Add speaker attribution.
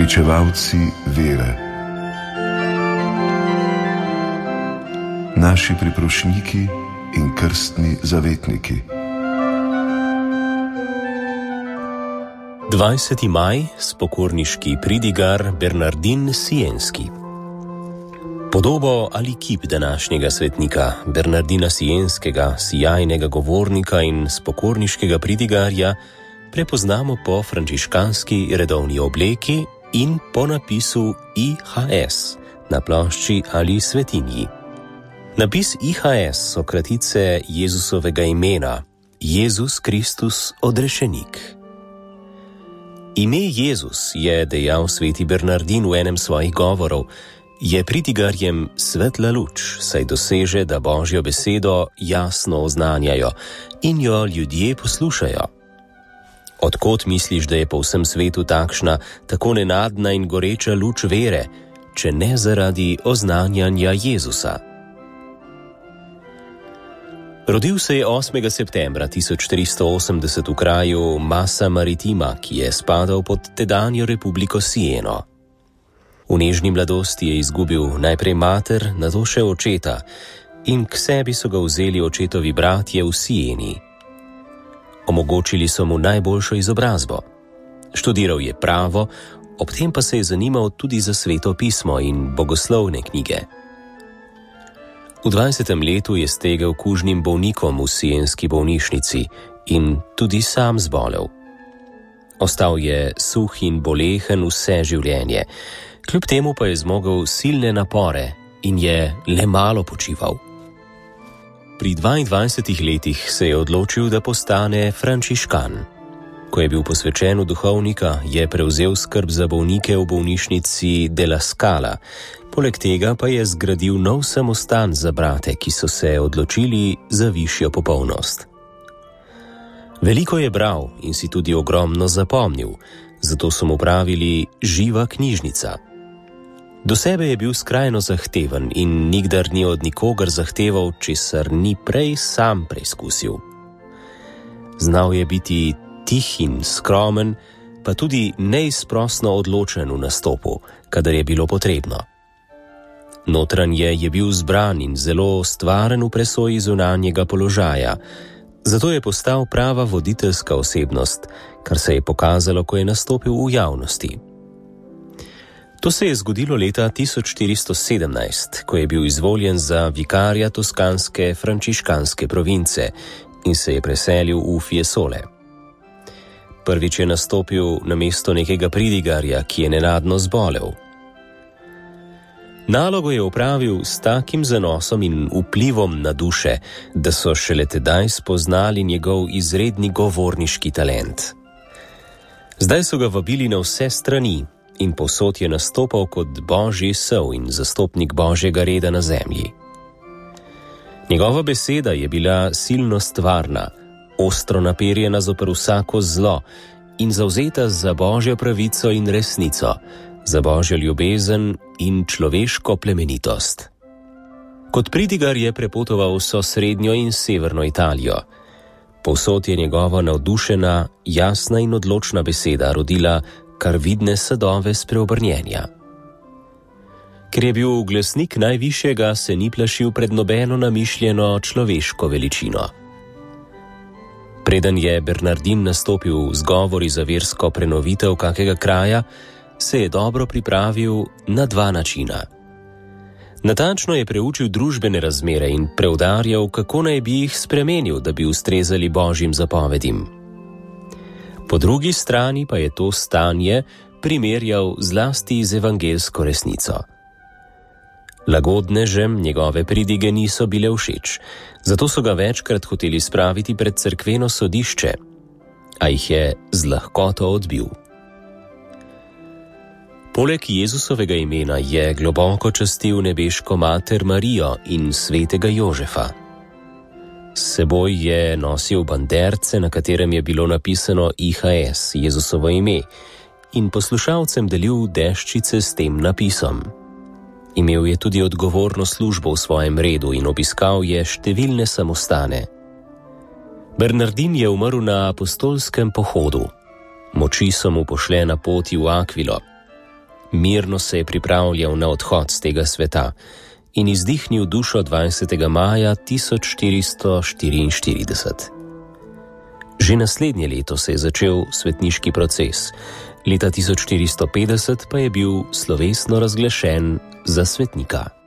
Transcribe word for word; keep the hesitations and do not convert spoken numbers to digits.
Speaker 1: pričevalci vere, naši priprošniki in krstni zavetniki.
Speaker 2: dvajseti maj, spokorniški pridigar Bernardin Sienski. Podobo ali kip današnjega svetnika Bernardina Sienskega, sijajnega govornika in spokorniškega pridigarja, prepoznamo po frančiškanski redovni obleki in po napisu I H S na plošči ali svetinji. Napis I H S so kratice Jezusovega imena, Jezus Kristus odrešenik. Ime Jezus, je dejal sveti Bernardin v enem svojih govorov, je pridigarjem svetla luč, saj doseže, da Božjo besedo jasno oznanjajo in jo ljudje poslušajo. Odkot misliš, da je po vsem svetu takšna, tako nenadna in goreča luč vere, če ne zaradi oznanjanja Jezusa? Rodil se je osmega septembra tisoč tristo osemdeset v kraju Massa Maritima, ki je spadal pod tedanjo republiko Sieno. V nežni mladosti je izgubil najprej mater, nato še očeta, in k sebi so ga vzeli očetovi bratje v Sieni. Omogočili so mu najboljšo izobrazbo. Študiral je pravo, ob tem pa se je zanimal tudi za sveto pismo in bogoslovne knjige. V dvajsetem letu je stegel kužnim bolnikom v sienski bolnišnici in tudi sam zbolel. Ostal je suh in bolehen vse življenje, kljub temu pa je zmogel silne napore in je le malo počival. Pri dvaindvajsetih letih se je odločil, da postane frančiškan. Ko je bil posvečen v duhovnika, je prevzel skrb za bolnike v bolnišnici de la Scala, poleg tega pa je zgradil nov samostan za brate, ki so se odločili za višjo popolnost. Veliko je bral in si tudi ogromno zapomnil, zato so mu pravili živa knjižnica. Do sebe je bil skrajno zahteven in nikdar ni od nikogar zahteval, česar ni prej sam preizkusil. Znal je biti tih in skromen, pa tudi neizprosno odločen v nastopu, kadar je bilo potrebno. Notranje je bil zbran in zelo stvaren v presoji zunanjega položaja, zato je postal prava voditeljska osebnost, kar se je pokazalo, ko je nastopil v javnosti. To se je zgodilo leta tisoč štiristo sedemnajst, ko je bil izvoljen za vikarja toskanske frančiškanske province in se je preselil v Fiesole. Prvič je nastopil na mesto nekega pridigarja, ki je nenadno zbolel. Nalogo je opravil s takim zanosom in vplivom na duše, da so šele tedaj spoznali njegov izredni govorniški talent. Zdaj so ga vabili na vse strani in povsod je nastopal kot Božji sel in zastopnik Božjega reda na zemlji. Njegova beseda je bila silno stvarna, ostro naperjena zoper vsako zlo in zavzeta za Božjo pravico in resnico, za Božjo ljubezen in človeško plemenitost. Kot pridigar je prepotoval vso srednjo in severno Italijo. Povsod je njegova navdušena, jasna in odločna beseda rodila kar vidne sadove spreobrnjenja. Ker je bil glasnik najvišjega, se ni plašil pred nobeno namišljeno človeško veličino. Preden je Bernardin nastopil z govori za versko prenovitev kakega kraja, se je dobro pripravil na dva načina. Natančno je preučil družbene razmere in preudarjal, kako naj bi jih spremenil, da bi ustrezali Božjim zapovedim. Po drugi strani pa je to stanje primerjal zlasti z evangelsko resnico. Lagodnežem njegove pridige niso bile všeč, zato so ga večkrat hoteli spraviti pred cerkveno sodišče, a jih je z lahkoto odbil. Poleg Jezusovega imena je globoko častil nebeško mater Marijo in svetega Jožefa. S seboj je nosil banderce, na katerem je bilo napisano I H S, Jezusovo ime, in poslušalcem delil deščice s tem napisom. Imel je tudi odgovorno službo v svojem redu in obiskal je številne samostane. Bernardin je umrl na apostolskem pohodu. Moči so mu pošle na poti v Akvilo. Mirno se je pripravljal na odhod z tega sveta in izdihnil dušo dvajsetega maja tisoč štiristo štiriinštirideset. Že naslednje leto se je začel svetniški proces, leta tisoč štiristo petdeset pa je bil slovesno razglašen za svetnika.